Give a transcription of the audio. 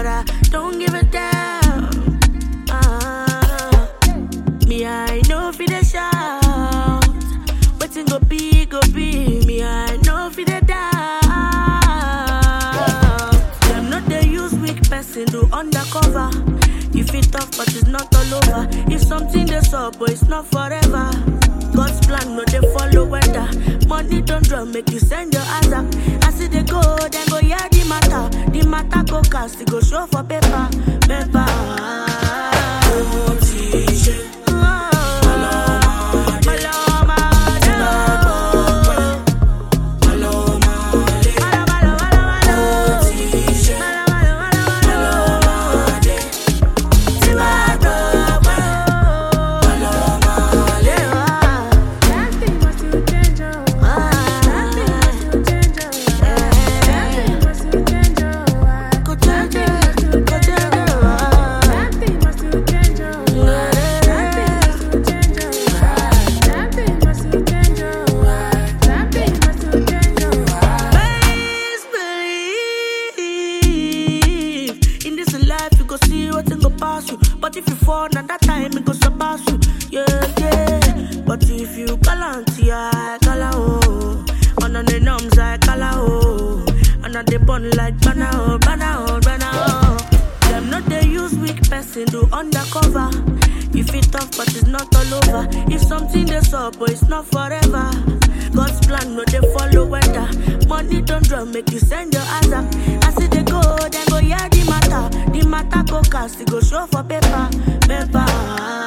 but I don't give a damn. Me, I know for the shout. Waiting go be, me, I know for the doubt. Them not they use weak person to undercover. You feel tough, but it's not all over. If something they up, but it's not forever. God's plan, no they follow weather. Money don't drum, make you send your ass up. I see they go, then go yeah the matter. The matter go cast, it go show for paper. Oh, teacher. But if you fall, at that time it goes surpass you. Yeah. But if you galant, I call oh. On the numbs, I call oh. And on the bun like banana. Them not they use weak person to undercover. You feel tough, but it's not all over. If something they up, but it's not forever. God's plan, no they follow weather. Money don't drum, make you send your ass up. I see they go, then go yeah the matter. The matter go cast, it go show for paper.